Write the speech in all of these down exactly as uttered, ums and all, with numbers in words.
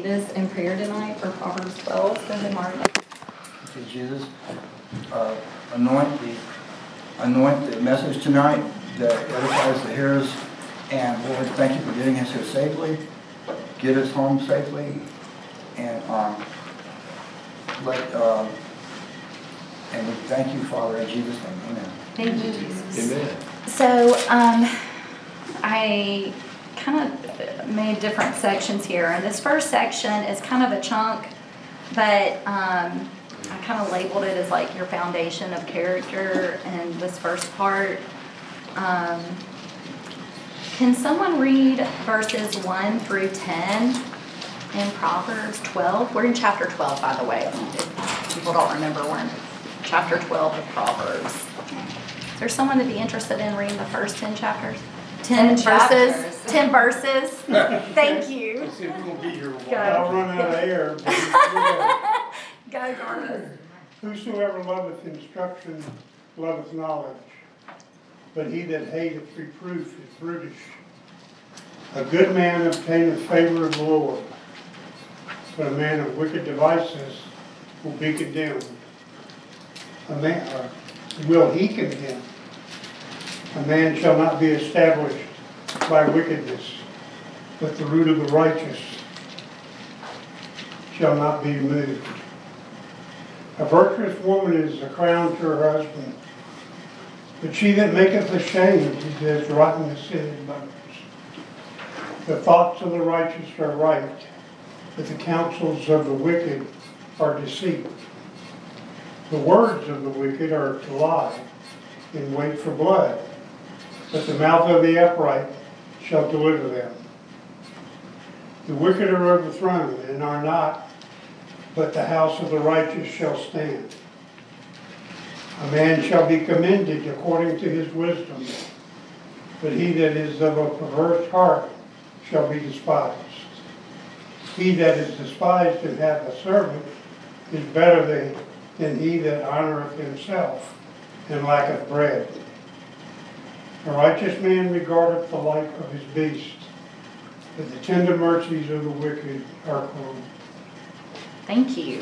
lead us in prayer tonight for Proverbs twelve. Go ahead, Mark. Okay, Jesus, uh, anoint the anoint the message tonight that edifies the hearers. And Lord, thank you for getting us here safely. Get us home safely. And um, let uh, and we thank you, Father, in Jesus' name. Amen. Thank you, Jesus. Amen. So, um, I kind of made different sections here, and this first section is kind of a chunk, but um, I kind of labeled it as like your foundation of character in this first part. Um, can someone read verses one through ten in Proverbs twelve? We're in chapter twelve, by the way. If people don't remember, we're in chapter twelve of Proverbs. Is there someone that'd be interested in reading the first ten chapters? Ten, ten verses? Chapters. Ten verses? Thank you. Let's see if we're going to be here a while. Go. I'll run out of air. Go, Garnet. Whosoever loveth instruction loveth knowledge, but he that hateth reproof is brutish. A good man obtaineth favor of the Lord, but a man of wicked devices will be condemned. A man, or will he condemn? A man shall not be established by wickedness, but the root of the righteous shall not be moved. A virtuous woman is a crown to her husband, but she that maketh ashamed is as rottenness in his bones. The thoughts of the righteous are right, but the counsels of the wicked are deceit. The words of the wicked are to lie and wait for blood, but the mouth of the upright shall deliver them. The wicked are overthrown and are not, but the house of the righteous shall stand. A man shall be commended according to his wisdom, but he that is of a perverse heart shall be despised. He that is despised and hath a servant is better than, than he that honoreth himself and lacketh bread. A righteous man regardeth the life of his beast, but the tender mercies of the wicked are cruel. Thank you.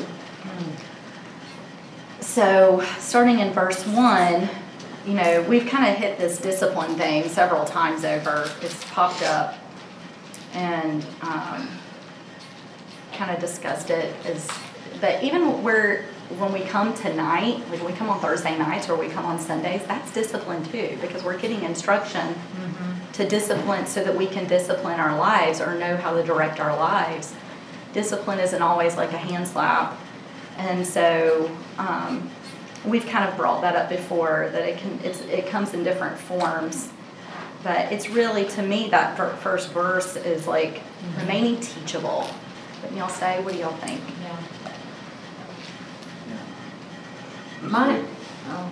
So, starting in verse one, you know, we've kind of hit this discipline thing several times over. It's popped up, and um, kind of discussed it as, but even where when we come tonight, like when we come on Thursday nights or we come on Sundays, that's discipline too, because we're getting instruction mm-hmm. to discipline so that we can discipline our lives or know how to direct our lives. Discipline isn't always like a hand slap. And so um, we've kind of brought that up before, that it can it's, it comes in different forms. But it's really, to me, that first verse is like mm-hmm. remaining teachable. But y'all say, what do y'all think? Yeah. Mine. Oh.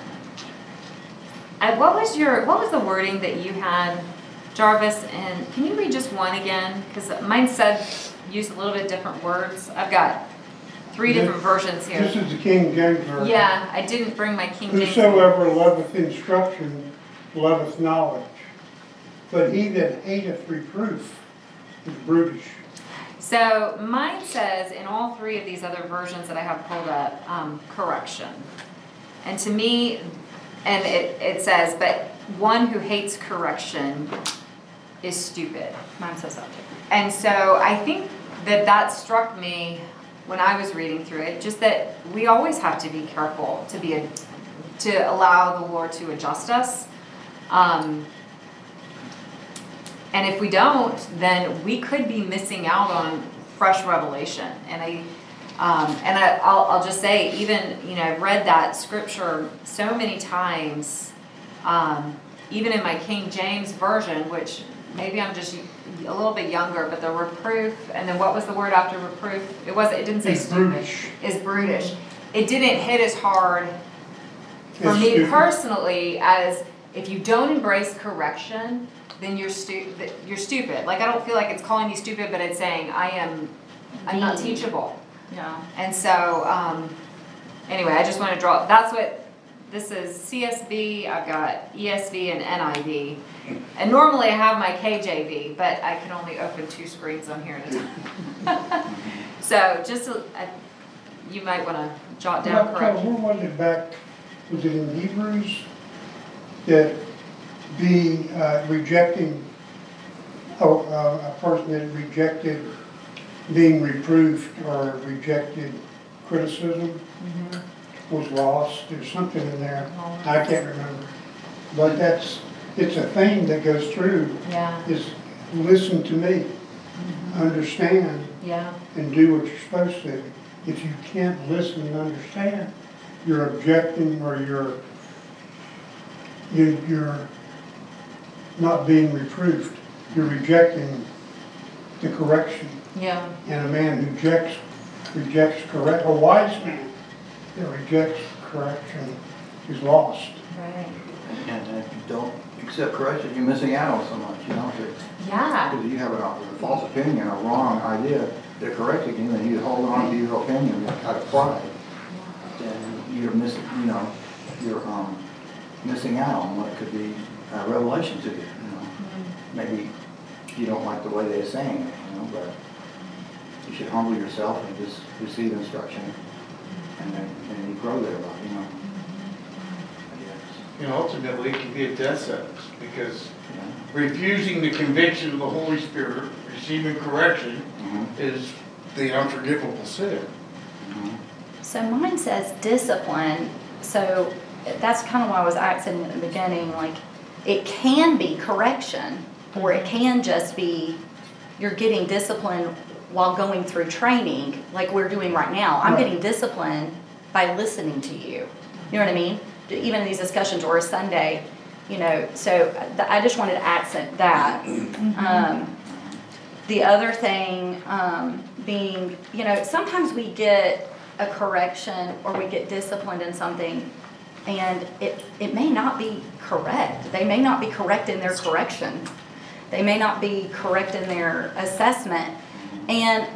I, what was your? What was the wording that you had, Jarvis? And can you read just one again? Because mine said use a little bit different words. I've got three this, different versions here. This is the King James version. Yeah, I didn't bring my King James. Whosoever loveth instruction loveth knowledge, but he that hateth reproof is brutish. So mine says in all three of these other versions that I have pulled up, um, correction. And to me, and it, it says, but one who hates correction is stupid. Mine says that too. And so I think that that struck me when I was reading through it, just that we always have to be careful to be a, to allow the Lord to adjust us. Um, And if we don't, then we could be missing out on fresh revelation. And I, um, and I, I'll, I'll just say, even you know, I've read that scripture so many times, um, even in my King James version, which maybe I'm just a little bit younger, but the reproof, and then what was the word after reproof? It was. It didn't say it's stupid. Brutish. It's brutish. It didn't hit as hard for It's me stupid. personally as if you don't embrace correction, then you're stu- you're stupid. Like, I don't feel like it's calling you stupid, but it's saying I am, I'm not teachable. Yeah. And so, um, anyway, I just want to draw. That's what this is C S V, I've got E S V and N I V. And normally I have my K J V, but I can only open two screens on here at a time. So just, uh, you might wanna jot down Well, correction. where was it back, was it in Hebrews? That being, uh, rejecting, oh, uh, a person that rejected being reproved or rejected criticism was lost, there's something in there, I can't remember. But that's, it's a theme that goes through, Yeah, is listen to me, understand, yeah, and do what you're supposed to. If you can't listen and understand, you're objecting or you're, you- you're not being reproved. You're rejecting the correction. yeah, And a man who rejects, rejects correct, a wise man that rejects correction is lost. right. And if you don't accept correction, you're missing out on so much, you know? Yeah, Because you have a a false opinion, a wrong idea, they're correcting you, and you hold on to your opinion out of pride. Then you're missing, you know, you're um, missing out on what could be a revelation to you, you know? Maybe you don't like the way they're saying it, you know, but you should humble yourself and just receive instruction, and then and you grow there, you know? I And ultimately, it can be a death sentence, because guess, yeah. refusing the conviction of the Holy Spirit, receiving correction, Mhm. is the unforgivable sin. Mhm. So mine says discipline, so that's kind of why I was asking at the beginning, like, it can be correction, or it can just be you're getting discipline while going through training, like we're doing right now. I'm Right. getting discipline by listening to you. You know what I mean? Even in these discussions, or a Sunday, you know, so th- I just wanted to accent that. Um, the other thing um, being, you know, sometimes we get a correction or we get disciplined in something, and it, it may not be correct. They may not be correct in their correction. They may not be correct in their assessment. And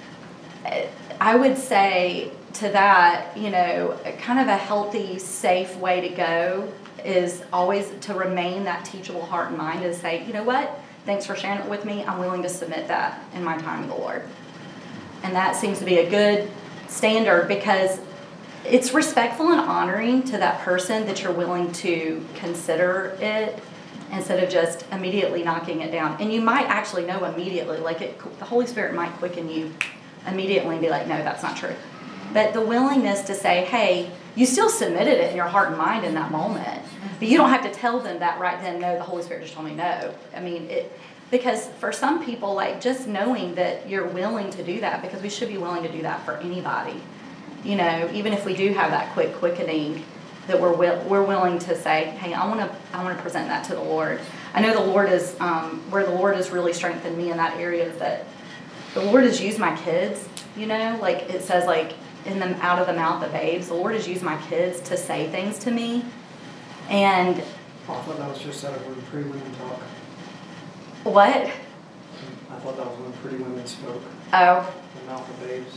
uh, I would say to that, you know, kind of a healthy, safe way to go is always to remain that teachable heart and mind, and say, you know what, thanks for sharing it with me. I'm willing to submit that in my time with the Lord. And that seems to be a good standard, because it's respectful and honoring to that person that you're willing to consider it instead of just immediately knocking it down. And you might actually know immediately, like it, the Holy Spirit might quicken you immediately and be like, no, that's not true. But the willingness to say, hey, you still submitted it in your heart and mind in that moment. But you don't have to tell them that right then, no, the Holy Spirit just told me no. I mean, it, because for some people, like, just knowing that you're willing to do that, because we should be willing to do that for anybody. You know, even if we do have that quick quickening, that we're will, we're willing to say, hey, I want to I want to present that to the Lord. I know the Lord is, um, where the Lord has really strengthened me in that area is that the Lord has used my kids, you know, like it says, like, in the out of the mouth of babes, the Lord has used my kids to say things to me. And I thought that was just out of when pretty women talk. what? I thought that was when pretty women spoke. Oh, The mouth of babes.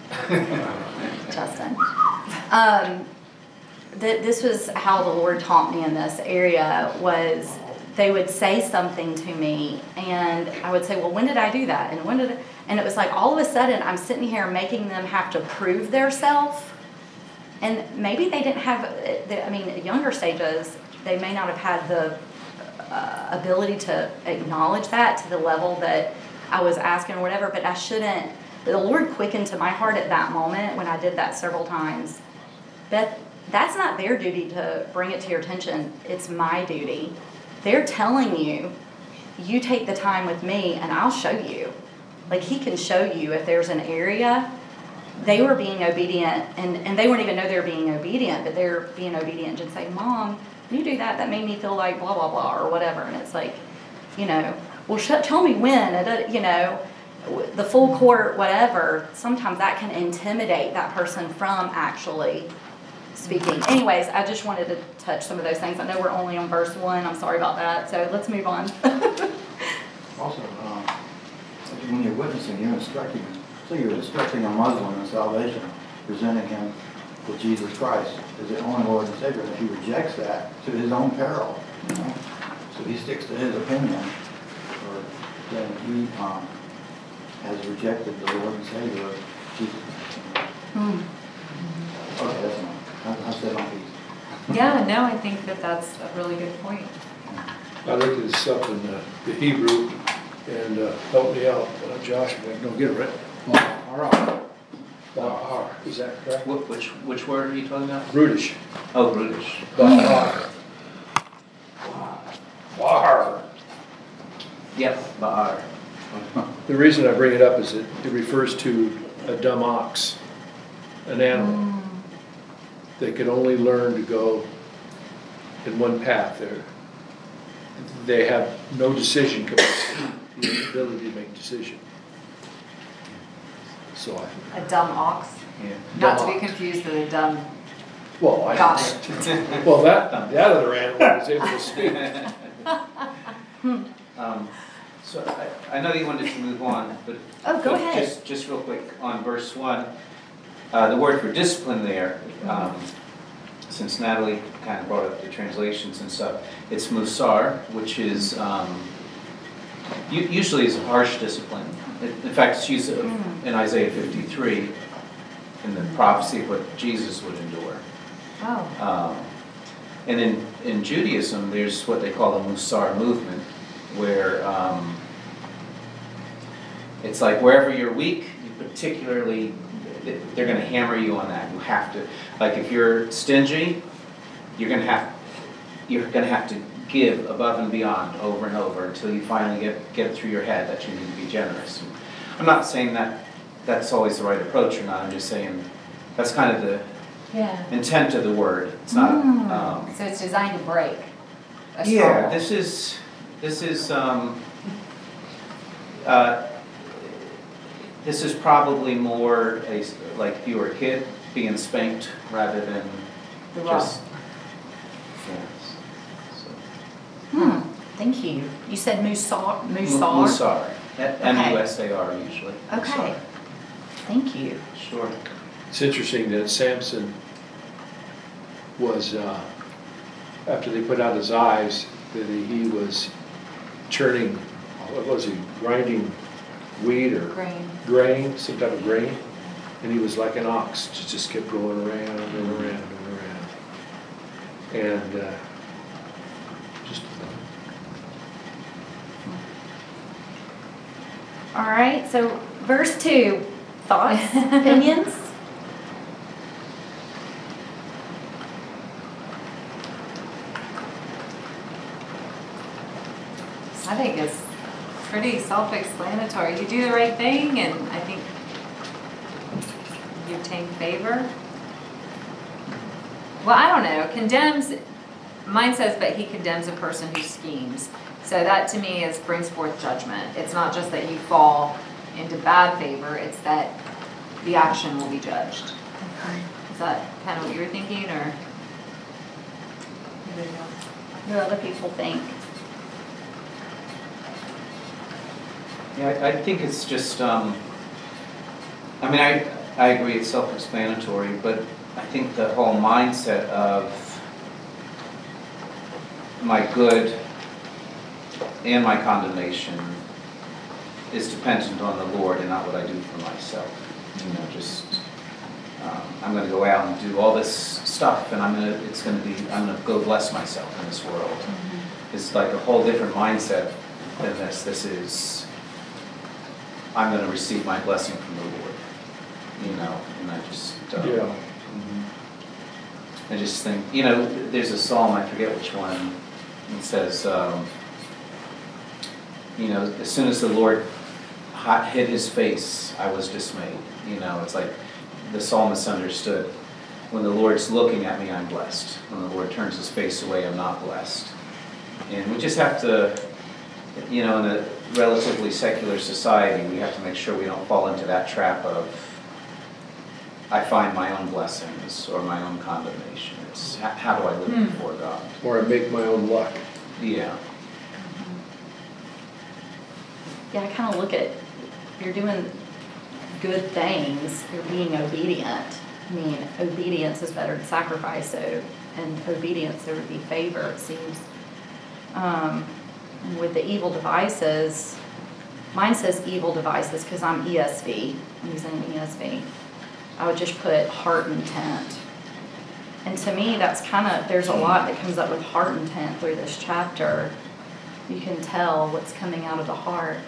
Justin. Um, th- this was how the Lord taught me in this area, was they would say something to me, and I would say, well, when did I do that? And when did it? And it was like all of a sudden I'm sitting here making them have to prove their self. And maybe they didn't have, I mean, at younger stages, they may not have had the uh, ability to acknowledge that to the level that I was asking or whatever, but I shouldn't. But the Lord quickened to my heart at that moment when I did that several times. That that's not their duty to bring it to your attention. It's my duty. They're telling you, you take the time with me and I'll show you. Like, he can show you if there's an area. They were being obedient, and, and they wouldn't even know they were being obedient, but they're being obedient and say, Mom, when you do that, that made me feel like blah, blah, blah, or whatever. And it's like, you know, well, sh- tell me when, and, you know, the full court, whatever. Sometimes that can intimidate that person from actually speaking. Anyways, I just wanted to touch some of those things. I know we're only on verse one. I'm sorry about that. So let's move on. Also, um, when you're witnessing, you're instructing, so you're instructing a Muslim in salvation, presenting him with Jesus Christ as the only Lord and Savior. And if he rejects that, to his own peril, you know, so he sticks to his opinion, or then he um, has rejected the Lord and Savior of Jesus. Hmm. Okay, that's enough. I, I said on these. Yeah, no, I think that that's a really good point. I looked at this up in uh, the Hebrew and uh, helped me out, uh, Josh, if I don't get it right. All right. Bahar, is that correct? Wh- Which, which word are you talking about? Brutish. Oh, brutish. Bahar. Bahar. Yep, Ba'ar. The reason I bring it up is that it refers to a dumb ox, an animal that can only learn to go in one path. They're, they have no decision capacity, the ability to make decision. So I, A dumb ox, Yeah. not to be Dumb ox. confused with a dumb well, I, gosh. well, that, that other animal was able to speak. Um, So I, I know you wanted to move on, but. Oh, go but ahead. Just, just real quick, on verse one, uh, the word for discipline there, um, since Natalie kind of brought up the translations and stuff, it's musar, which is, um, u- usually is a harsh discipline. In in fact, it's used in Isaiah fifty-three, in the prophecy of what Jesus would endure. Oh, Um, And in, in Judaism, there's what they call the Musar movement, where um, it's like wherever you're weak, you particularly, they're going to hammer you on that. You have to, like if you're stingy, you're going to have, you're going to have to give above and beyond over and over until you finally get, get it through your head that you need to be generous. And I'm not saying that that's always the right approach or not. I'm just saying that's kind of the yeah. intent of the word. It's not. Mm. Um, So it's designed to break a yeah, stronghold. this is this is um, uh, this is probably more a, like if you were a kid being spanked rather than The just. rock. Yes. So. Hmm, thank you. You said Musar, Mu- Musar? Musar. M U S A R usually. Okay. Musar. Thank you. Sure. It's interesting that Samson was, uh, after they put out his eyes, that he was churning, what was he, grinding wheat or Grain. grain, some type of grain, and he was like an ox, just, just kept going around and around and around. And uh, just, All right, so verse two, thoughts, opinions? I think it's pretty self-explanatory. You do the right thing, and I think you obtain favor. Well, I don't know. Condemns, mine says, but he condemns a person who schemes. So that to me is brings forth judgment. It's not just that you fall into bad favor, it's that the action will be judged. Is that kind of what you were thinking, or? Anybody else? What do other people think? Yeah, I, I think it's just, um, I mean, I, I agree it's self-explanatory, but I think the whole mindset of my good and my condemnation is dependent on the Lord and not what I do for myself. You know, just, um, I'm gonna go out and do all this stuff and I'm gonna, it's gonna be, I'm gonna go bless myself in this world. Mm-hmm. It's like a whole different mindset than this. This is, I'm going to receive my blessing from the Lord, you know, and I just, uh, yeah. I just think, you know, there's a psalm, I forget which one, it says, um, you know, as soon as the Lord hid his face, I was dismayed. You know, it's like the psalmist understood, when the Lord's looking at me, I'm blessed. When the Lord turns his face away, I'm not blessed. And we just have to, you know, in a relatively secular society, we have to make sure we don't fall into that trap of, I find my own blessings or my own condemnation. It's how, how do I live Hmm. before God? Or I make my own luck. Yeah. Yeah, I kind of look at, you're doing good things, you're being obedient. I mean, obedience is better than sacrifice, so, and obedience, there would be favor, it seems. Um, and with the evil devices, mine says evil devices because I'm E S V, I'm using an E S V. I would just put heart intent. And to me, that's kind of, there's a lot that comes up with heart intent through this chapter. You can tell what's coming out of the heart.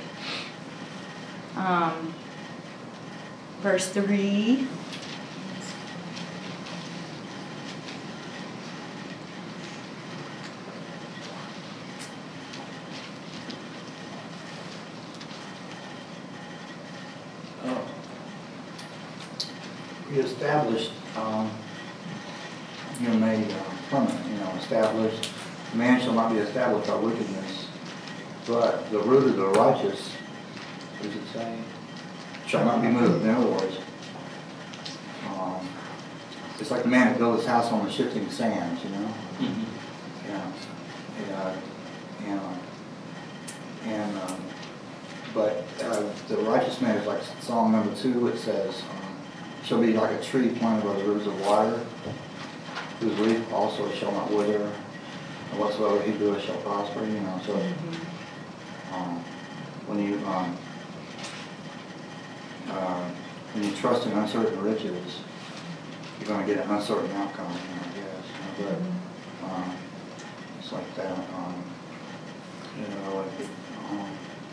Um, verse three. He established, um, you know, made uh, permanent, you know, established, man shall not be established by wickedness, but the root of the righteous, what does it say? Shall not be moved, in other words. Um, it's like the man that built his house on the shifting sands, you know? Yeah. Yeah. Yeah. And, um, but uh, the righteous man is like Psalm number two, it says, um, shall be like a tree planted by the rivers of water, whose leaf also shall not wither, and whatsoever he doeth shall prosper, you know, so, um, when you, um, uh, when you trust in uncertain riches, you're gonna get an uncertain outcome, you know, I guess, you know, but, um, it's like that, um, you know, like, um,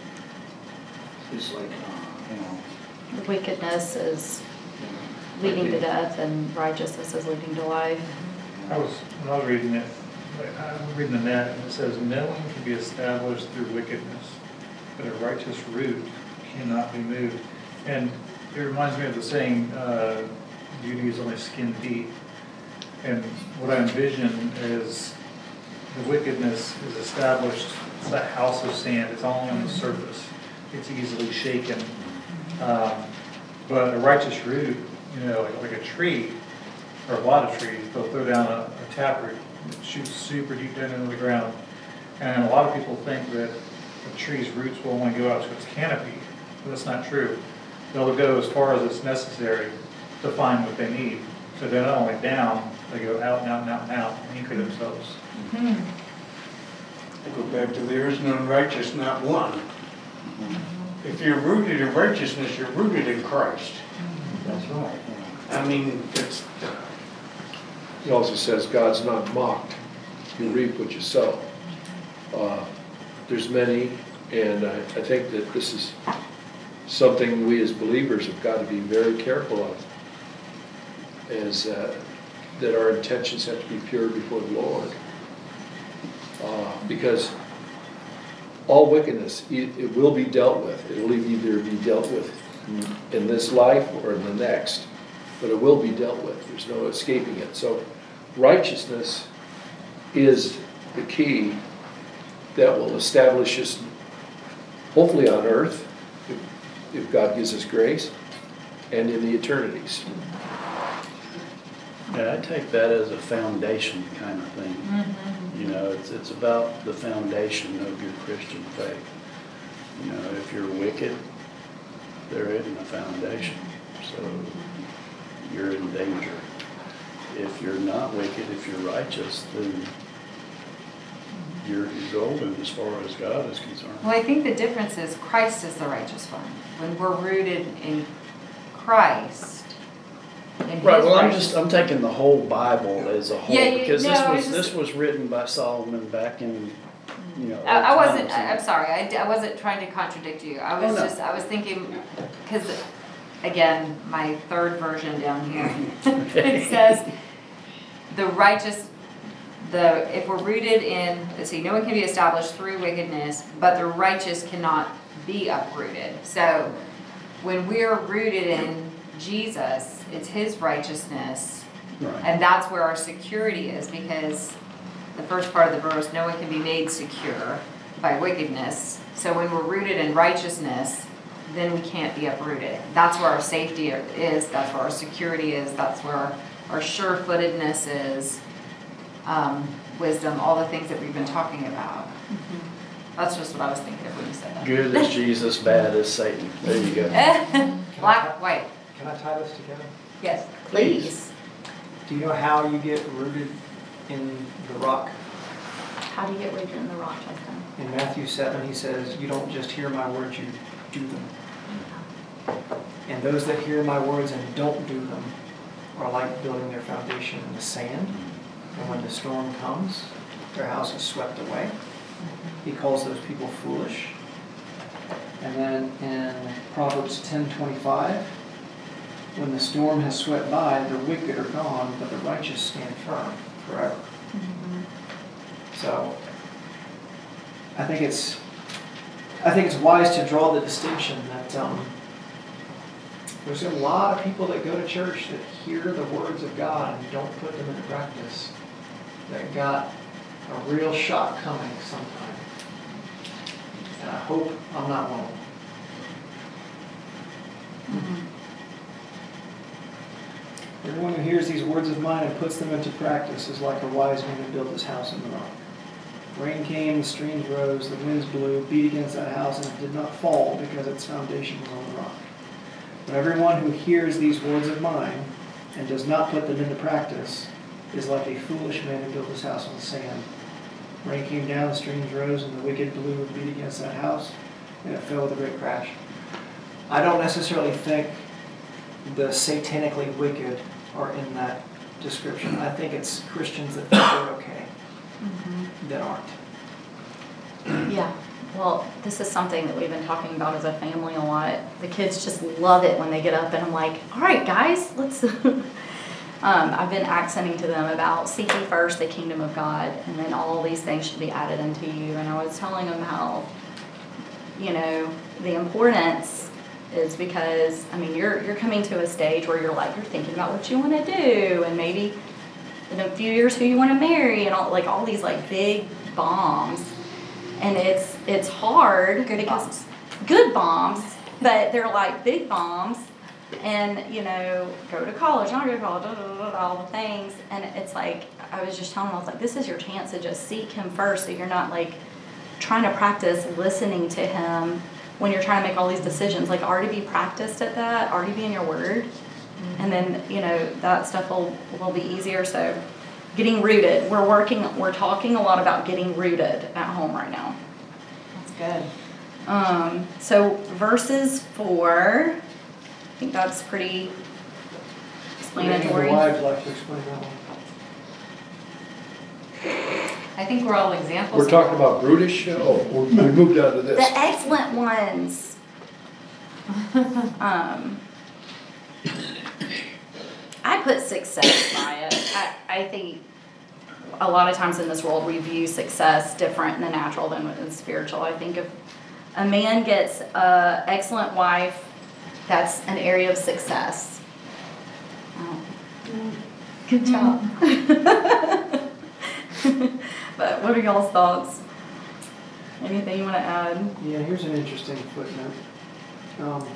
it's like, uh, you know, The wickedness is leading to death and righteousness is leading to life. I was, when I was reading it, I was reading the net, and it says, no one can be established through wickedness, but a righteous root cannot be moved. And it reminds me of the saying, uh, beauty is only skin deep. And what I envision is the wickedness is established, it's a house of sand, it's only on the surface, it's easily shaken. Um, but a righteous root, you know, like, like a tree, or a lot of trees, they'll throw down a, a taproot that shoots super deep down into the ground. And a lot of people think that a tree's roots will only go out to its canopy, but that's not true. They'll go as far as it's necessary to find what they need. So they're not only down, they go out and out and out and out and anchor themselves. I go back to there is none righteous, not one. If you're rooted in righteousness, you're rooted in Christ. that's right, yeah. I mean, it's, It also says God's not mocked. You reap what you sow. Uh, There's many, and I, I think that this is something we as believers have got to be very careful of, is uh, that our intentions have to be pure before the Lord. Uh, because all wickedness, it, it will be dealt with. It will either be dealt with in this life or in the next, but it will be dealt with. There's no escaping it. So righteousness is the key that will establish us, hopefully on earth, if, if God gives us grace, and in the eternities. Yeah, I take that as a foundation kind of thing. Mm-hmm. You know, it's it's about the foundation of your Christian faith. You know, if you're wicked, there isn't a foundation, so you're in danger. If you're not wicked, if you're righteous, then you're golden as far as God is concerned. Well, I think the difference is Christ is the righteous one. When we're rooted in Christ, in His Right, well, I'm righteous- just, I'm taking the whole Bible as a whole, Yeah, you- because no, this I was, just- this was written by Solomon back in, you know. I, I old wasn't, times, I- I'm sorry, I, d- I wasn't trying to contradict you. I was Oh, no. just, I was thinking, because, again, my third version down here, it says, the righteous, the, if we're rooted in, let's see, no one can be established through wickedness, but the righteous cannot be uprooted. So, when we're rooted in Jesus, it's His righteousness, Right. and that's where our security is, because the first part of the verse, no one can be made secure by wickedness. So when we're rooted in righteousness, then we can't be uprooted. That's where our safety is, that's where our security is, that's where our, our sure-footedness is, um, wisdom, all the things that we've been talking about. That's just what I was thinking of when you said that. Good as Jesus, bad as Satan. There you go. Black, white, Can I tie this together? yes, please. Do you know how you get rooted in the rock? How do you get rooted in the rock, Justin? In Matthew seven, he says, you don't just hear my words, you do them. And those that hear my words and don't do them are like building their foundation in the sand. And when the storm comes, their house is swept away. He calls those people foolish. And then in Proverbs ten twenty-five, when the storm has swept by, the wicked are gone, but the righteous stand firm forever. Mm-hmm. So I think it's I think it's wise to draw the distinction that um, there's a lot of people that go to church that hear the words of God and don't put them into practice. That got a real shock coming sometime. And I hope I'm not one of them. Mm-hmm. Everyone who hears these words of mine and puts them into practice is like a wise man who built his house on the rock. Rain came, the streams rose, the winds blew, beat against that house, and it did not fall because its foundation was on the rock. But everyone who hears these words of mine and does not put them into practice is like a foolish man who built his house on the sand. Rain came down, the streams rose, and the wicked blew and beat against that house, and it fell with a great crash. I don't necessarily think the satanically wicked are in that description. I think it's Christians that think they're okay Mm-hmm. that aren't. Yeah, well, this is something that we've been talking about as a family a lot. The kids just love it when they get up and I'm like, all right, guys, let's... um, I've been accenting to them about seek ye first the kingdom of God, and then all these things should be added unto you. And I was telling them how, you know, the importance is because, I mean, you're you're coming to a stage where you're like, you're thinking about what you want to do, and maybe in a few years who you want to marry, and all like all these like big bombs. And it's it's hard Good because bombs. good bombs, but they're like big bombs. And, you know, go to college, not go to college, da, da, da, da, all the things. And it's like, I was just telling them, I was like, this is your chance to just seek him first, so you're not like trying to practice listening to him when you're trying to make all these decisions. Like, already be practiced at that, already be in your word. Mm-hmm. And then, you know, that stuff will, will be easier. So getting rooted, we're working, we're talking a lot about getting rooted at home right now. That's good. Um, so verses four, I think that's pretty explanatory. The wives like to explain that one. I think we're all examples. We're talking about brutish, oh, we we moved on to The this. excellent ones. um, I put success by it. I, I think a lot of times in this world we view success different in the natural than in the spiritual. I think if a man gets an excellent wife, that's an area of success. Oh. Good job. But what are y'all's thoughts? Anything you want to add? Yeah, here's an interesting footnote. Um,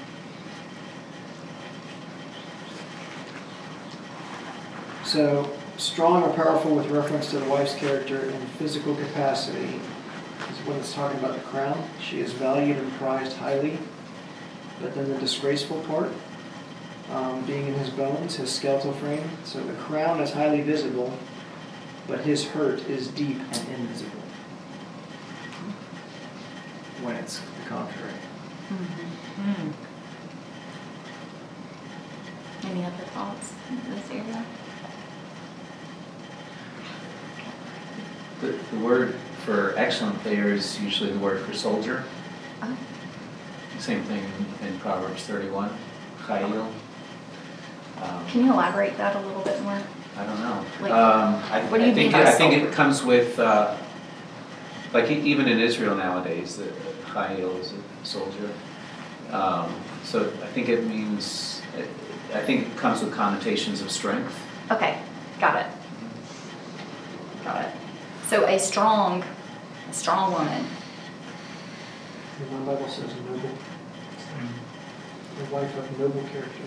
so, strong or powerful with reference to the wife's character and physical capacity is when it's talking about the crown. She is valued and prized highly. But then the disgraceful part, um, being in his bones, his skeletal frame. So the crown is highly visible, but his hurt is deep and invisible. When it's the contrary. Mm. Any other thoughts in this area? The, the word for excellent there is usually the word for soldier. Oh. Same thing in Proverbs thirty-one, chayil. Um, Can you elaborate that a little bit more? I don't know. Like, Um, I, what do you I think mean by I think soldier? it comes with, uh, like e- even in Israel nowadays, the chayil is a soldier. Um, so I think it means, I think it comes with connotations of strength. Okay, got it. Got it. So a strong, a strong woman. And my Bible says noble. A wife of noble character.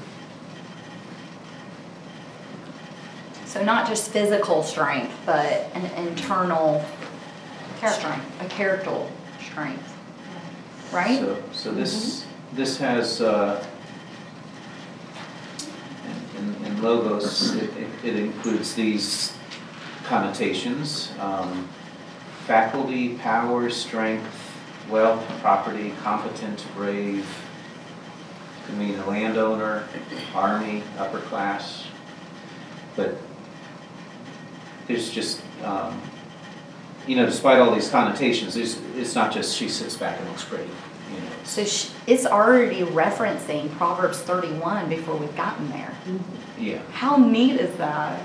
So not just physical strength, but an internal strength, a character strength. Right? So, so this, this has, uh, in, in logos, it, it- it includes these connotations. Um, faculty, power, strength, wealth, property, competent, brave. Could mean a landowner, army, upper class. But there's just, um, you know, despite all these connotations, there's, it's not just she sits back and looks pretty, you know. So sh- it's already referencing Proverbs thirty-one before we've gotten there. Yeah. How neat is that?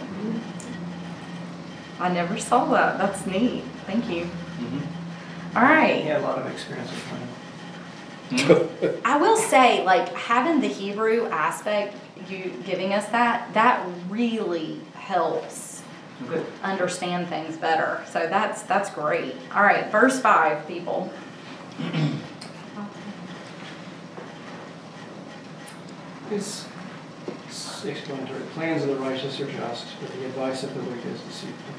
I never saw that. That's neat. Thank you. Mhm. All He right. had a lot of experience with money. I will say, like, having the Hebrew aspect, you giving us that, that really helps Good. understand things better. So that's that's great. All right, verse five, people. It's it's explanatory. Plans of the righteous are just, but the advice of the wicked is deceitful.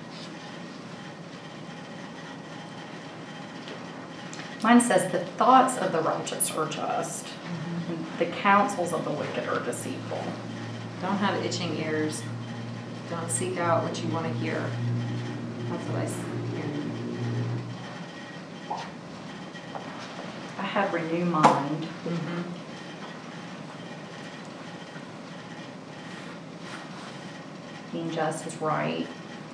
Mine says the thoughts of the righteous are just, and the counsels of the wicked are deceitful. Don't have itching ears. Don't seek out what you want to hear. That's what I s- hear. I had renew mind. Mhm. Being just is right.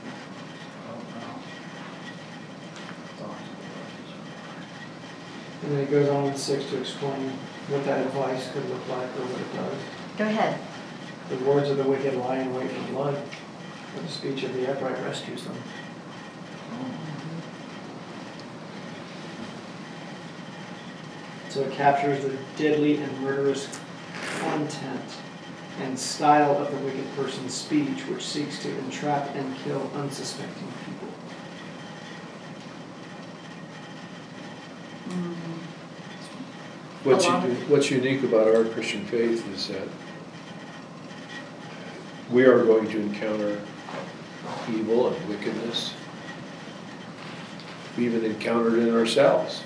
And then it goes on in six to explain what that advice could look like or what it does. Go ahead. The words of the wicked lie in wait for blood, but the speech of the upright rescues them. So it captures the deadly and murderous content and style of the wicked person's speech, which seeks to entrap and kill unsuspecting people. What's, A lot u- of- what's unique about our Christian faith is that we are going to encounter evil and wickedness. We even encounter it in ourselves.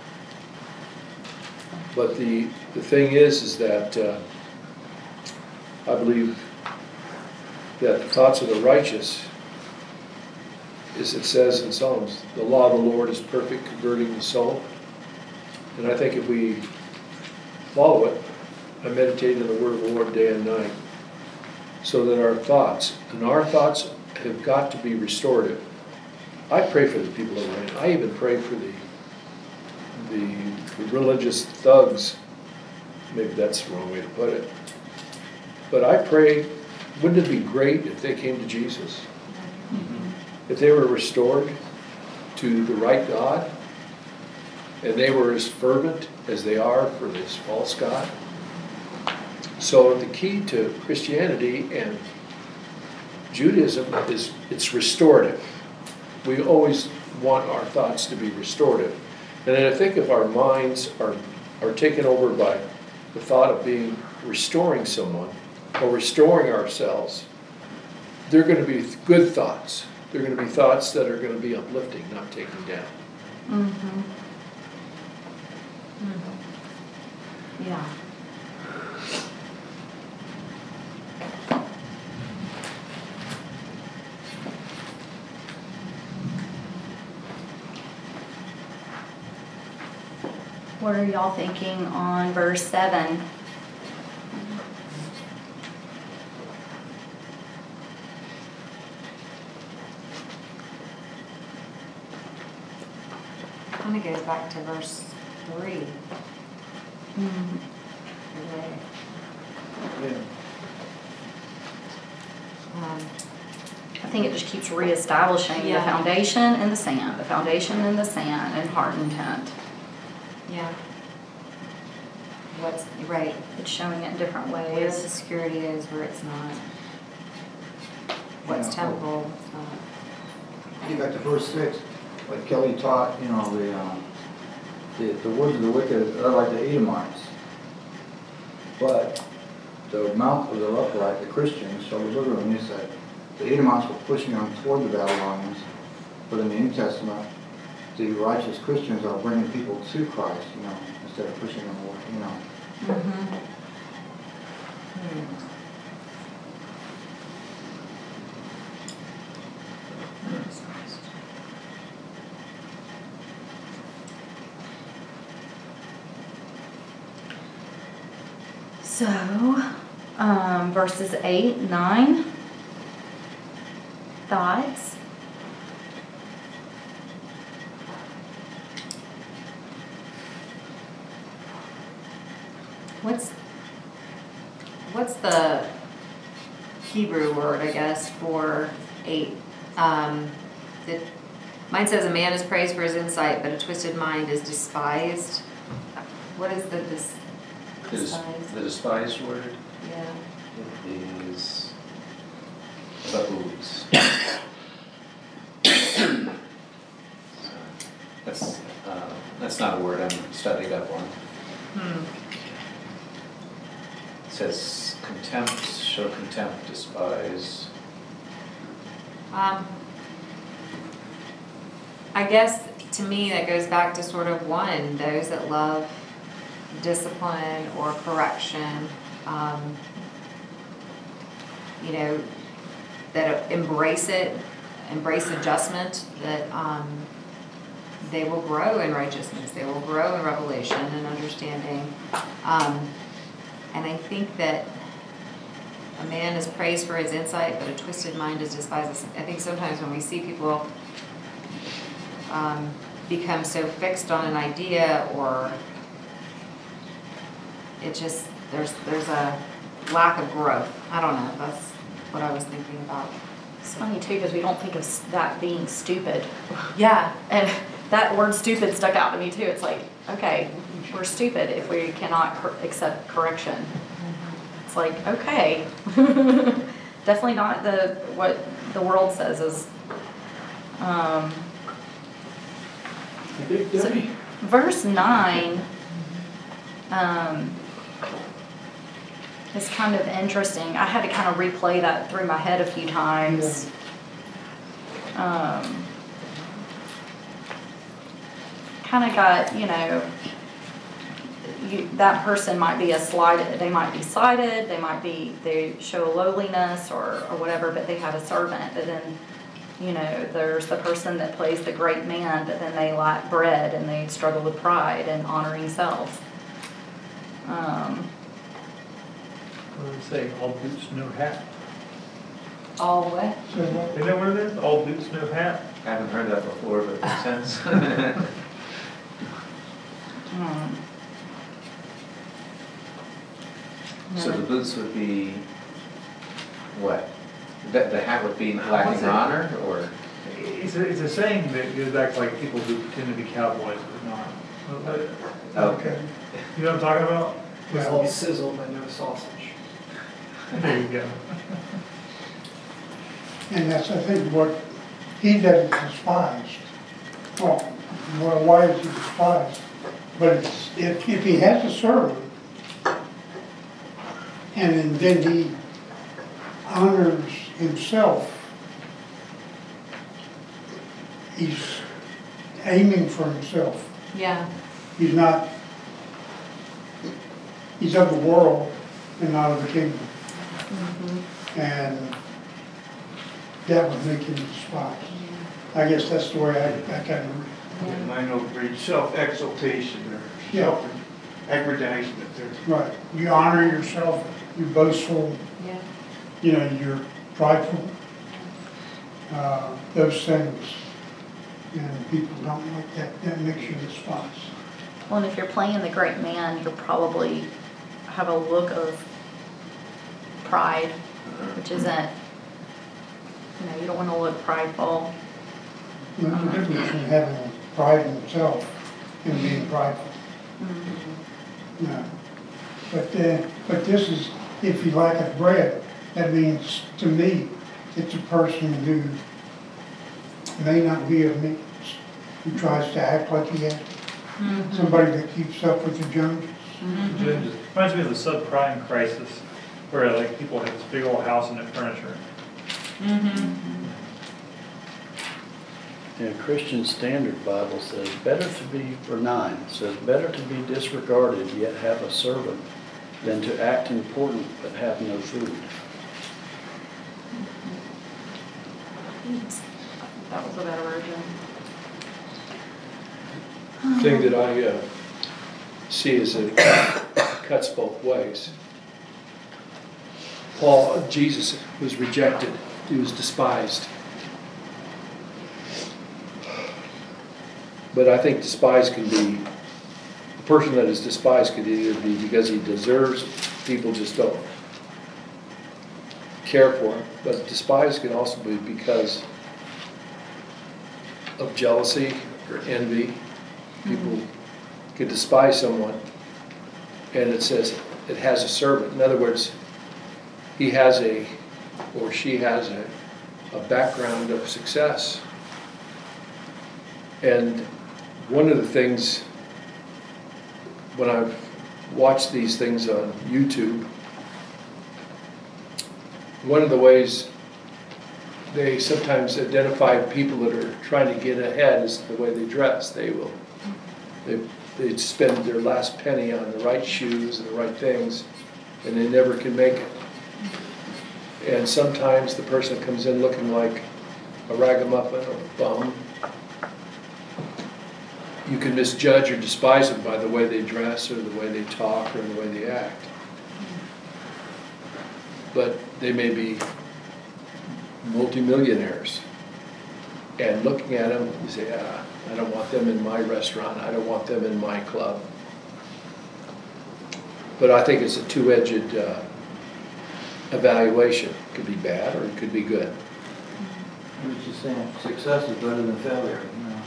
But the, the thing is, is that uh, I believe that the thoughts of the righteous, as it says in Psalms, the law of the Lord is perfect, converting the soul. And I think if we follow it, I meditate in the word of the Lord day and night, so that our thoughts, and our thoughts have got to be restorative. I pray for the people of the land. I even pray for the, the, the religious thugs. Maybe that's the wrong way to put it. But I pray, wouldn't it be great if they came to Jesus? If they were restored to the right God, and they were as fervent as they are for this false God. So the key to Christianity and Judaism is it's restorative. We always want our thoughts to be restorative. And then I think if our minds are, are taken over by the thought of being restoring someone or restoring ourselves, they're going to be good thoughts. They're going to be thoughts that are going to be uplifting, not taking down. Mm-hmm. Yeah. What are y'all thinking on verse seven? Kind of goes back to verse three. Mm-hmm. really. Um, I think it just keeps reestablishing the Yeah. foundation in the sand, the foundation in the sand, and heart intent. Yeah. What's, right, It's showing it in different where the ways. security is, where it's not. What's Yeah. temporal, what's not. Get back to verse six, like Kelly taught, you know, the, um, the, the words of the wicked are like the Edomites. But the mouth of the upright, the Christians, shall deliver them. He said, the Edomites were pushing them toward the Babylonians, but in the New Testament, the righteous Christians are bringing people to Christ, you know, instead of pushing them away, you know. Mm-hmm. Hmm. So, um, verses eight, nine, thoughts? What's, what's the Hebrew word, I guess, for eight? Um, the, mine says a man is praised for his insight, but a twisted mind is despised. What is the dis, The des- despised? The despised word Yeah. is baboons. That's, uh, that's not a word I'm studied up on. Hmm. It says contempt, show contempt, despise. Um, I guess to me that goes back to sort of one, those that love discipline or correction, um, you know, that embrace it, embrace adjustment, that um, they will grow in righteousness, they will grow in revelation and understanding. Um, and I think that a man is praised for his insight, but a twisted mind is despised. I think sometimes when we see people um, become so fixed on an idea, or it just, there's there's a lack of growth. I don't know, that's what I was thinking about. It's funny too, because we don't think of s- that being stupid. Yeah, And that word stupid stuck out to me too. It's like, okay, we're stupid if we cannot cor- accept correction. It's like, okay. Definitely not the, what the world says is, um, A big so, dummy. verse nine, um, is kind of interesting. I had to kind of replay that through my head a few times. Um, kind of got, you know, you, that person might be a slighted, they might be slighted, they might be, they show lowliness or, or whatever, but they have a servant. But then, you know, there's the person that plays the great man, but then they lack bread and they struggle with pride and honoring self. Um, What do they say, all boots, no hat? all what? So what- Isn't that what it is? All boots, no hat? I haven't heard that before, but it makes sense. hmm. So the Yeah. boots would be, what? The, the hat would be What's lacking it? honor, or? It's a, it's a saying that goes back to like people who pretend to be cowboys but not. Okay. You know what I'm talking about? It's all sizzle but no sausage. There you go. And that's, I think, what he doesn't despise. Well, well, why is he despised? But it's, if, if he has a servant, and then- then he honors himself, he's aiming for himself. Yeah, He's not, he's of the world and not of the kingdom. And that would make him despised. I guess that's the way I, I kind of, And mine will breed self-exaltation or Yeah. self-aggrandizement there. right. You honor yourself, you're boastful, yeah. you know, you're prideful. Uh, those things. And people don't like that, that makes you despised. Well, and if you're playing the great man, you'll probably have a look of pride, which isn't, you know, you don't want to look prideful. There's a difference between having pride in himself and being prideful. No. But, uh, but this is, if you lack bread, that means, to me, it's a person who may not be of means, who tries to act like he has. Somebody that keeps up with the Joneses. James, reminds me of the subprime crisis, where like people have this big old house and no furniture. Yeah, Christian Standard Bible says, better to be, or nine, says, better to be disregarded yet have a servant than to act important but have no food. That was a better version. Thing that I uh, see is that it cuts both ways. Paul, Jesus was rejected, he was despised. But I think despised can be, the person that is despised could either be because he deserves, people just don't care for him. But despised can also be because of jealousy or envy. People could despise someone, and it says it has a servant. In other words, he has a, or she has a, a background of success. And one of the things, when I've watched these things on YouTube, one of the ways they sometimes identify people that are trying to get ahead is the way they dress. They will, they, they spend their last penny on the right shoes and the right things, and they never can make it. And sometimes the person comes in looking like a ragamuffin or a bum. You can misjudge or despise them by the way they dress or the way they talk or the way they act. But they may be multimillionaires. And looking at them, you say, ah, I don't want them in my restaurant. I don't want them in my club. But I think it's a two-edged uh, evaluation. It could be bad or it could be good. I was just saying, success is better than failure, you know.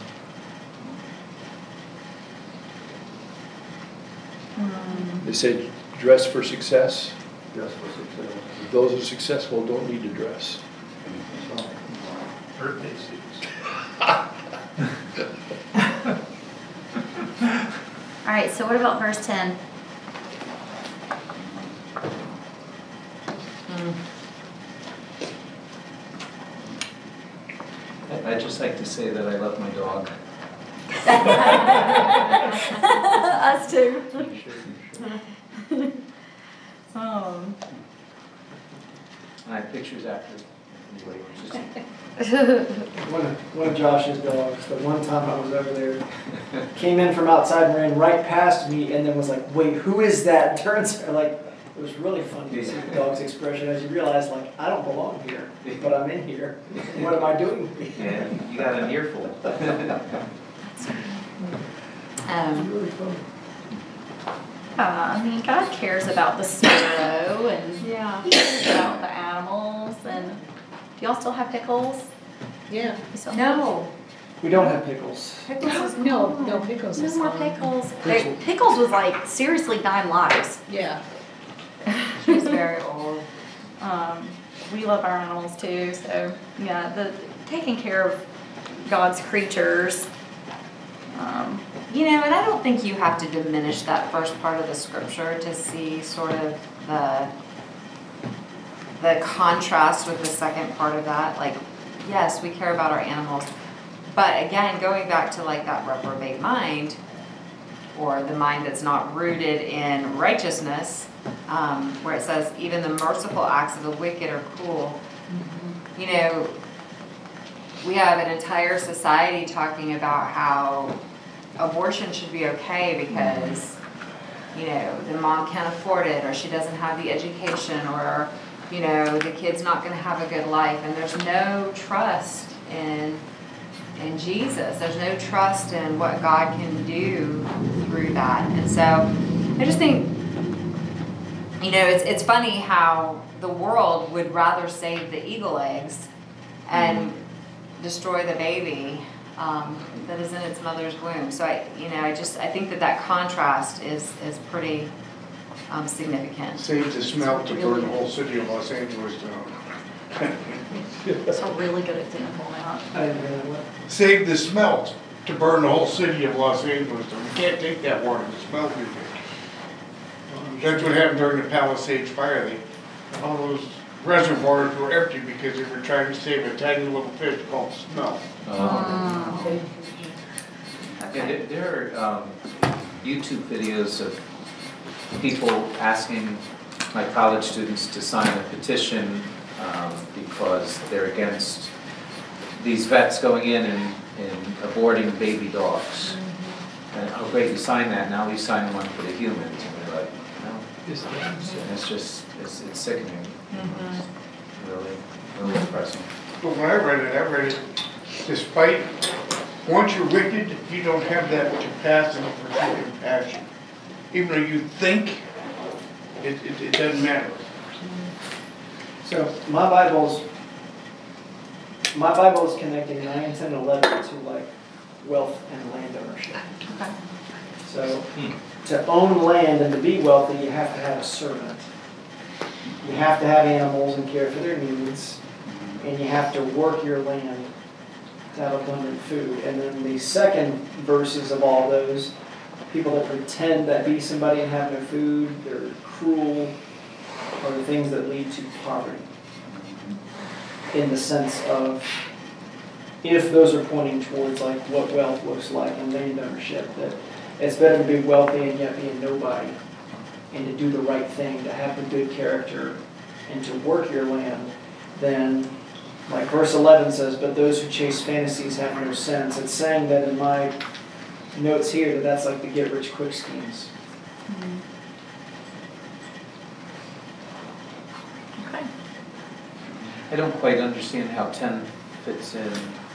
They say dress for success. Dress for success. Those who are successful don't need to dress. Birthday suits. All right, so what about verse ten? I- I'd just like to say that I love my dog. Us too. Um, And I have pictures after. Anyway, it's just- One of, one of Josh's dogs, the one time I was over there, came in from outside and ran right past me and then was like, wait, who is that? Turns like, it was really funny to see the dog's expression as you realize, like, I don't belong here, but I'm in here. What am I doing here? Yeah, you got an earful. um, Really funny. uh, I mean, God cares about the sparrow and Yeah. He cares about the animals. And do y'all still have pickles? Yeah. You still have No. We don't have pickles. Pickles is No, gone. no, pickles No is more gone. pickles. They, pickles was like seriously nine lives. Yeah. She's very old. Um, we love our animals too, so yeah, the taking care of God's creatures. Um, You know, and I don't think you have to diminish that first part of the scripture to see sort of the the contrast with the second part of that. Like, yes, we care about our animals, but again, going back to like that reprobate mind, or the mind that's not rooted in righteousness, um, where it says even the merciful acts of the wicked are cruel. You know, we have an entire society talking about how abortion should be okay because, you know, the mom can't afford it, or she doesn't have the education, or, you know, the kid's not going to have a good life, and there's no trust in in Jesus. There's no trust in what God can do through that. And so I just think, you know, it's it's funny how the world would rather save the eagle eggs and destroy the baby um, that is in its mother's womb. So I, you know, I just I think that that contrast is is pretty um, significant. Save the smell to burn the whole city of Los Angeles down. That's a really good example, Matt. I didn't really what. Save the smelt to burn the whole city of Los Angeles down. You can't take that water, the smell too big. That's what happened during the Palisades fire. They, all those reservoirs were empty because they were trying to save a tiny little fish called smelt. Um, Okay. Yeah, there, there are um, YouTube videos of people asking my college students to sign a petition um, because they're against these vets going in and, and aborting baby dogs. And, oh great, you signed that, now we sign one for the humans. And we're like, no, Just doesn't say. And it's just, it's, it's sickening. Mhm. It's Really, really depressing. But when I read it, I read it, despite, once you're wicked, you don't have that capacity for true compassion. Even though you think, it, it, it doesn't matter. So my Bible's, my Bible is connecting nine, ten, eleven to like wealth and land ownership. Okay. So to own land and to be wealthy, you have to have a servant. You have to have animals and care for their needs, and you have to work your land to have abundant food. And then the second verses of all those, people that pretend that be somebody and have no food, they're cruel, are the things that lead to poverty. In the sense of, if those are pointing towards like what wealth looks like and land ownership, that it's better to be wealthy and yet be a nobody, and to do the right thing, to have the good character, and to work your land, than, like verse eleven says, but those who chase fantasies have no sense. It's saying that in my notes here that that's like the get-rich-quick schemes. Okay. I don't quite understand how ten fits in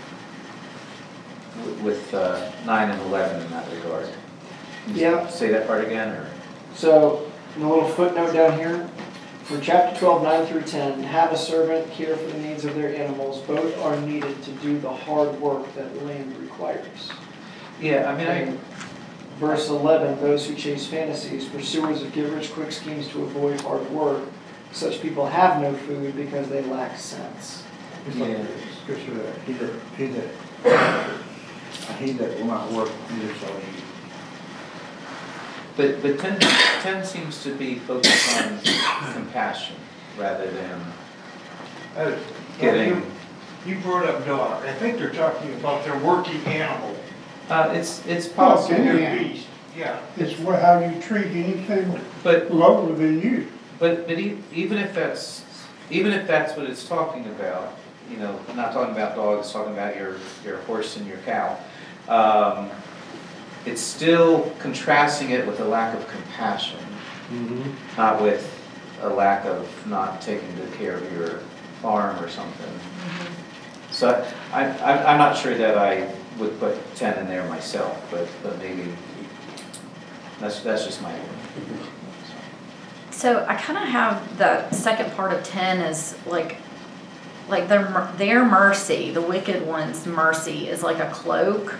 wi- with uh, nine and eleven in that regard. Can you Yeah. Say that part again, or? So, in a little footnote down here, for chapter twelve, nine through ten, have a servant care for the needs of their animals. Both are needed to do the hard work that land requires. Yeah, I mean, I, Verse eleven, those who chase fantasies, pursuers of get-rich-quick schemes to avoid hard work, such people have no food because they lack sense. It's like Yeah. the scripture that he that, he that, he that will not work, neither shall he eat. but, but ten, ten seems to be focused on compassion rather than Uh, getting, You brought up dog, I think they're talking about their working animal. uh, it's, it's Well, possible, yeah. Their beast, yeah. It's what, how you treat anything but lower than you. But, but e- even if that's, even if that's what it's talking about, you know, I'm not talking about dogs, talking about your, your horse and your cow, um, it's still contrasting it with a lack of compassion, not with a lack of not taking good care of your farm or something. So I, I, I'm not sure that I would put ten in there myself, but, but maybe, that's, that's just my opinion. So I kind of have the second part of ten is like, like their mer- their mercy, the wicked one's mercy is like a cloak.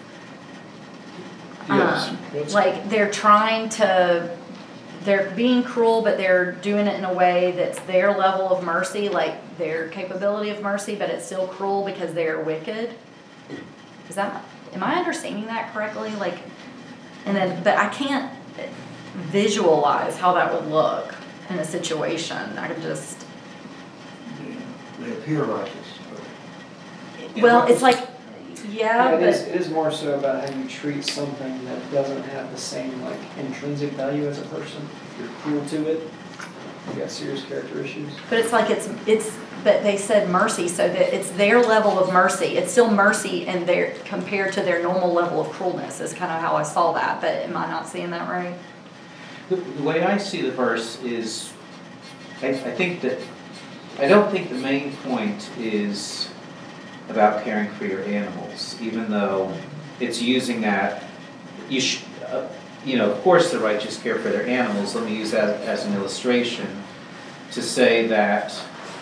Yes. Um, What's- like they're trying to, they're being cruel, but they're doing it in a way that's their level of mercy, like their capability of mercy, but it's still cruel because they're wicked. Is that, am I understanding that correctly? Like, and then, but I can't visualize how that would look in a situation. I can just, They appear righteous, but well, it's like, yeah, it is, but, it is more so about how you treat something that doesn't have the same like intrinsic value as a person. If you're cruel to it, you got serious character issues. but it's like it's, it's, but they said mercy, so that it's their level of mercy. It's still mercy and their, compared to their normal level of cruelness is kind of how I saw that, but am I not seeing that right? The, the way I see the verse is, I, I think that, I don't think the main point is about caring for your animals, even though it's using that, you sh, uh, you know, of course the righteous care for their animals. Let me use that as an illustration to say that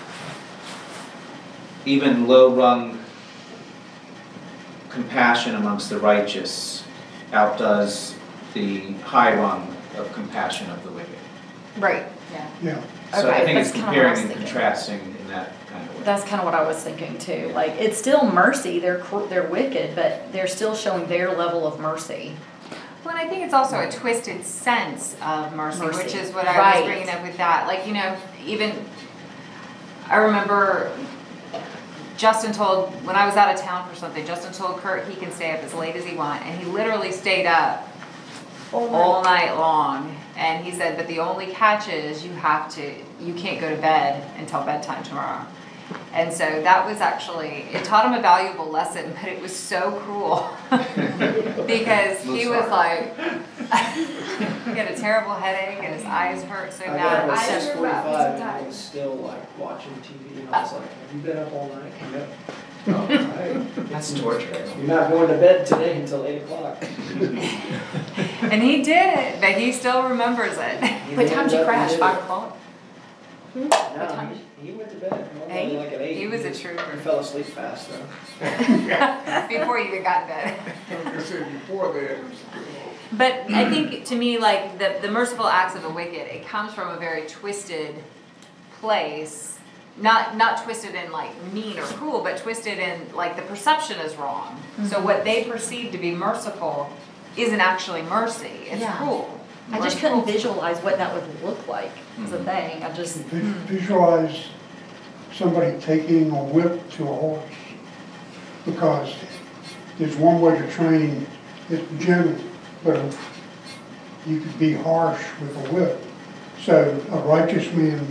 even low-rung compassion amongst the righteous outdoes the high-rung of compassion of the wicked. Right. Yeah. Yeah. So I Okay, think it's that's kinda what I comparing was and thinking. contrasting in that kind of way. That's kind of what I was thinking too. Like, it's still mercy, they're, cru- they're wicked, but they're still showing their level of mercy. Well, and I think it's also a twisted sense of mercy, Mercy. which is what I Right. was bringing up with that. Like, you know, even, I remember Justin told, when I was out of town for something, Justin told Kurt he can stay up as late as he wants, and he literally stayed up all night long. And he said, but the only catch is you have to, you can't go to bed until bedtime tomorrow. And so that was actually, it taught him a valuable lesson, but it was so cruel. Because he was like, he had a terrible headache and his eyes hurt so I got bad. up at I six just- forty-five and I was still like watching T V and I was like, have you been up all night? Yep. Oh, all right. That's torture. You're not going to bed today until eight o'clock. And he did it, but he still remembers it. What time did you ended up crash? and did Five it. o'clock? No, time? he, he went to bed normally Eight? like at eight. He was a He trooper. fell asleep fast though. Before you even got in bed. Like I said before that, But I think to me, like the, the merciful acts of the wicked, it comes from a very twisted place. Not not twisted in like mean or cruel, but twisted in like the perception is wrong. So what they perceive to be merciful isn't actually mercy. It's Yeah. cruel. I just Or couldn't cruelty. visualize what that would look like, is the thing. I just, Vi- Visualize somebody taking a whip to a horse. Because there's one way to train it gentle, but you could be harsh with a whip. So a righteous man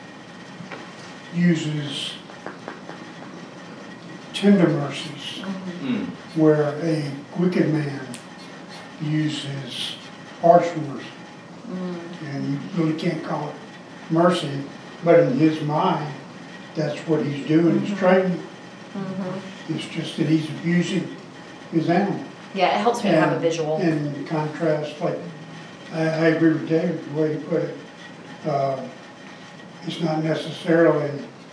uses tender mercies, Mm. where a wicked man uses harsh mercy. And you really can't call it mercy, but in his mind, that's what he's doing, he's training. It's just that he's abusing his animal. yeah, it helps me to have a And- visual. In contrast, like, I, I agree with David, the way he put it. Uh, It's not necessarily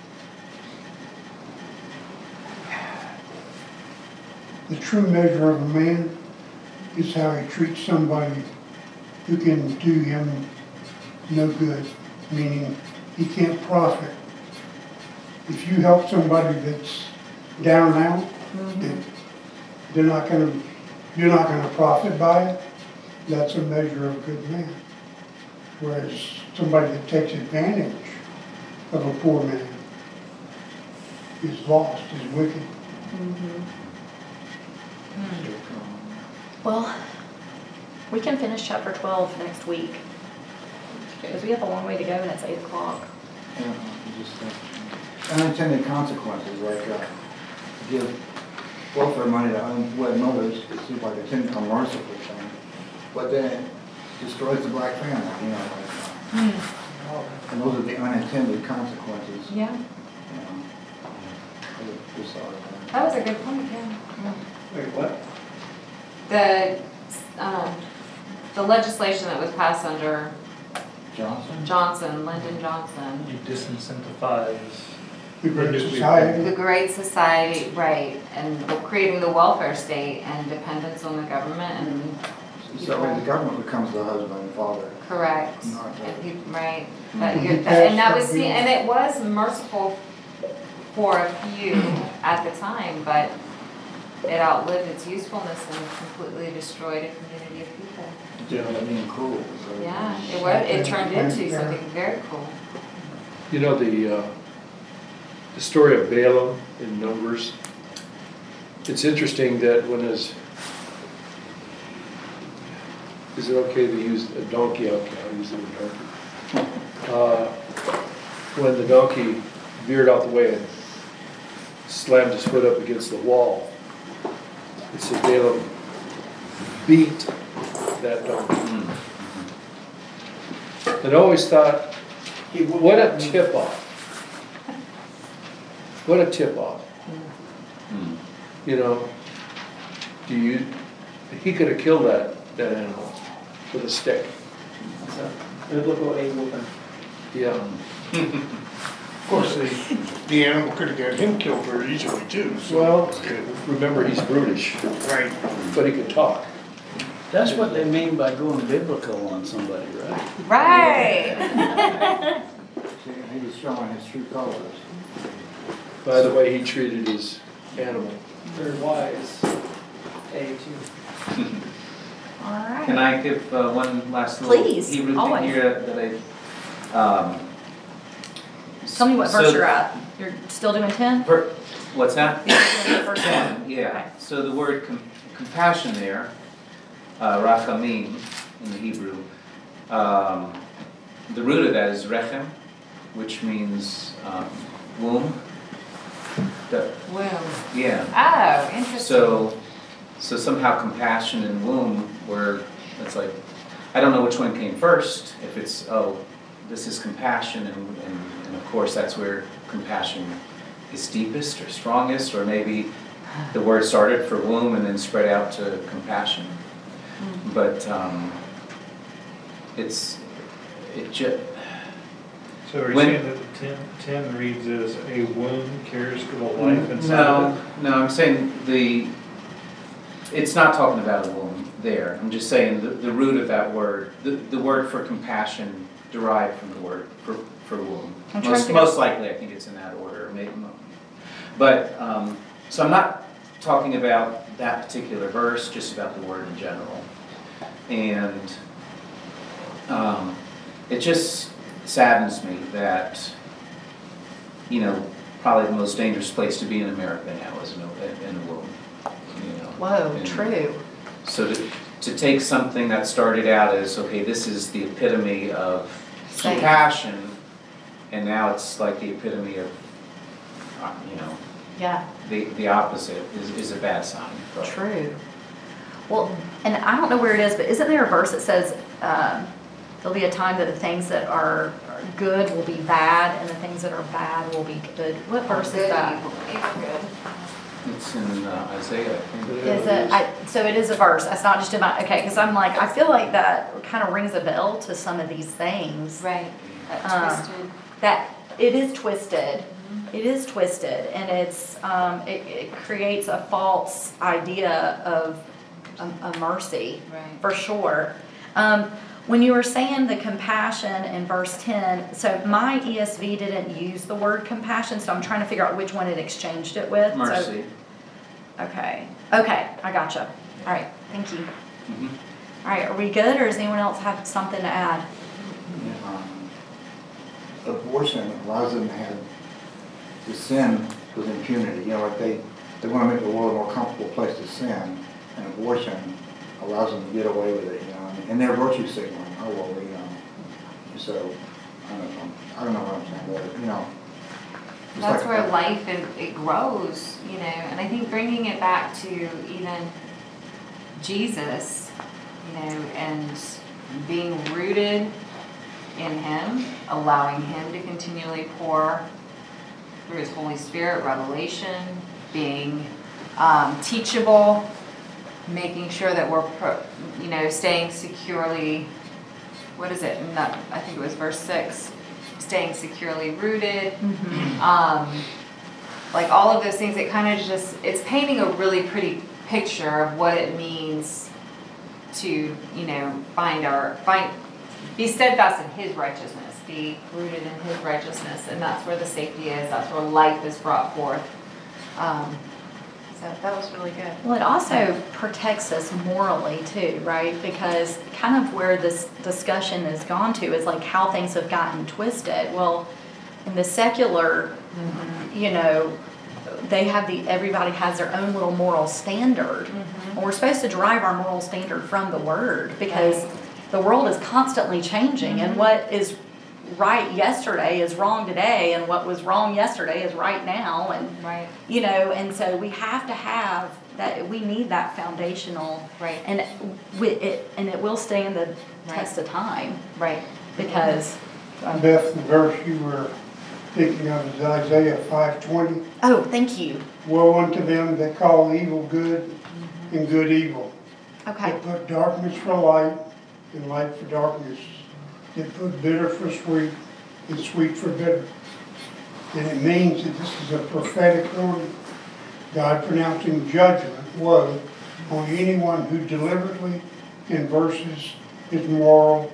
the true measure of a man is how he treats somebody who can do him no good, meaning he can't profit. If you help somebody that's down and out, that they're not gonna, you're not gonna profit by it, that's a measure of a good man. Whereas somebody that takes advantage of a poor man is lost, is wicked. Well, we can finish chapter twelve next week. Because we have a long way to go and it's eight o'clock. Yeah, you just, uh, Unintended consequences, like, uh, give welfare money to unwed mothers, it seems like a ten, a merciful thing. But then it destroys the black family, you know, like, uh, and those are the unintended consequences, Yeah. you know. I just saw it. That was a good point, yeah. Wait, what? The, um, the legislation that was passed under Johnson? Johnson, Lyndon Johnson, You disincentivize. The great nuclear- society. the Great Society, right, and creating the welfare state and dependence on the government and, So the government becomes the husband and father. correct. Not the- And he- Right, but Mhm. you're, and that was, the- and it was merciful for a few at the time, but it outlived its usefulness and completely destroyed a community of people. Generally being cruel, so. Yeah, it was, it turned into something very cool. You know, the, uh, the story of Balaam in Numbers, it's interesting that when his, is it okay to use a donkey? Okay, I'll use the word donkey. Uh, When the donkey veered out the way and slammed his foot up against the wall, it said Balaam beat that donkey. And I always thought, He whooped what a that- tip off. What a tip off. Mm. You know, do you, he could have killed that, that animal with a stick. It's a biblical a whooping. Yeah. of course, the, the animal could have got him killed very easily too, so. Well, remember, he's brutish, Right. but he can talk. That's what they mean by going biblical on somebody, right? Right. See, he was showing his true colors. By the way he treated his animal. Very wise. A too. All right. Can I give uh, one last little Please, Hebrew thing always. here that I, um. Tell me what so- verse you're at. You're still doing ten? ver- What's that? You're doing the first one? Yeah, Okay. so the word com- compassion there, uh, rachamim in the Hebrew, um, the root of that is rechem, which means um, womb, The- Womb. Yeah. Oh, interesting. So, so somehow compassion and womb were, it's like, I don't know which one came first, if it's, oh, this is compassion, and, and, and of course that's where compassion is deepest or strongest, or maybe the word started for womb and then spread out to compassion. Mm. But um, it's, it just, So are you When- saying that the ten, ten reads as a womb cares for the life inside no, of it? no, I'm saying the, it's not talking about a womb there. I'm just saying the, the root of that word, the, the word for compassion derived from the word for, for womb. I'm trying to Most, figure- most likely, I think it's in that order, maybe. mo- But, um, so I'm not talking about that particular verse, just about the word in general. And, um, it just saddens me that, you know, probably the most dangerous place to be in America now is in a, in a womb, you know. Whoa, And true. So to, to take something that started out as, okay, this is the epitome of Safe. compassion, and now it's like the epitome of, uh, you know, Yeah, the, the opposite is, is a bad sign. but- true. Well, and I don't know where it is, but isn't there a verse that says, um, there'll be a time that the things that are are good will be bad, and the things that are bad will be good? What verse is Good, that? evil, evil, good. It's in uh, Isaiah, I think. Is it, I, so it is a verse, it's not just in my, okay, because I'm like, I feel like that kind of rings a bell to some of these things. Right. That Um, twisted. That, it is twisted, it is twisted, and it's, um, it, it creates a false idea of a, a mercy, Right. for sure. Um, when you were saying the compassion in verse ten, so my E S V didn't use the word compassion, so I'm trying to figure out which one it exchanged it with. So- Mercy. Okay, okay, I gotcha. All right, thank you. Mhm. All right, are we good, or does anyone else have something to add? Um, Abortion allows them to have, to sin with impunity, you know, like they, they want to make the world a more comfortable place to sin, and abortion allows them to get away with it, you know, and- and they're virtue signaling, oh, well, you know, so, I don't know, I don't know what I'm saying, but, you know. it's That's like- where life, it, it grows, you know, and I think bringing it back to even Jesus, you know, and being rooted in Him, allowing Him to continually pour through His Holy Spirit, revelation, being um, teachable, making sure that we're, pro- you know, staying securely, what is it? Not, I think it was verse six, staying securely rooted. Um, like all of those things, it kind of just, it's painting a really pretty picture of what it means to, you know, find our, find, be steadfast in His righteousness, be rooted in His righteousness, and that's where the safety is, that's where life is brought forth. Um, so that was really good. Well, it also protects us morally too, right? Because kind of where this discussion has gone to is like how things have gotten twisted. Well, in the secular, you know, they have the, everybody has their own little moral standard. And we're supposed to derive our moral standard from the Word, because the world is constantly changing, and what is right yesterday is wrong today, and what was wrong yesterday is right now, and Right. you know, and so we have to have that, we need that foundational, Right. and we, it, and it will stand the Right. test of time, Right. because, Beth, the verse you were thinking of is Isaiah five twenty. oh, thank you, Woe unto them that call evil good and good evil. okay, That put darkness for light and light for darkness. That put bitter for sweet and sweet for bitter. And it means that this is a prophetic warning. God pronouncing judgment, woe, on anyone who deliberately inverses his moral.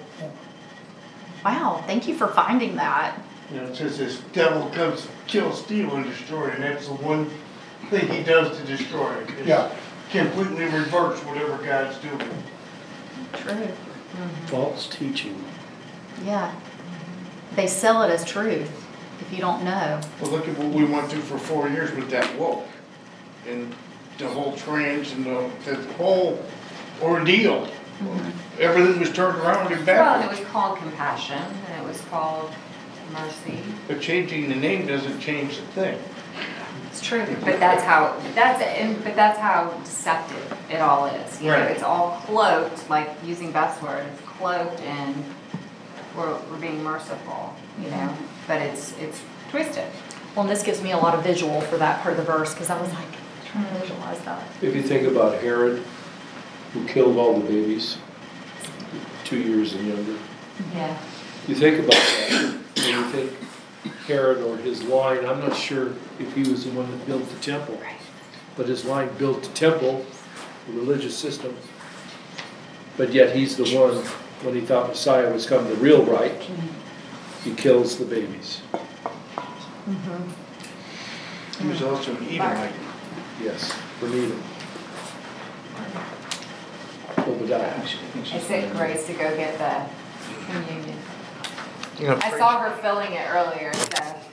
wow, thank you for finding that. You know, it says this devil comes to kill, steal, and destroy, and that's the one thing he does to destroy it. is Yeah. Completely reverse whatever God's doing. True, False teaching. yeah. They sell it as truth, if you don't know. Well, look at what we went through for four years with that woke, and the whole trans and the, the whole ordeal. Everything was turned around and Well, and it backwards. was called compassion, and it was called mercy. But changing the name doesn't change the thing. It's true. But that's how, that's, and, but that's how deceptive it all is, you know, Right. it's all cloaked, like using Beth's word, it's cloaked and we're, we're being merciful, you know, but it's, it's twisted. Well, and this gives me a lot of visual for that part of the verse, because I was like, trying to visualize that. If you think about Herod, who killed all the babies, two years and younger, Yeah. you think about that, and you think Herod or his line, I'm not sure if he was the one that built the temple, but his line built the temple, the religious system, but yet he's the one, when he thought Messiah was coming to real right, he kills the babies. He was also an Edomite. Yes, from Edom. Obadiah. I sent Grace to go get the communion. You know, I saw her filling it earlier, so.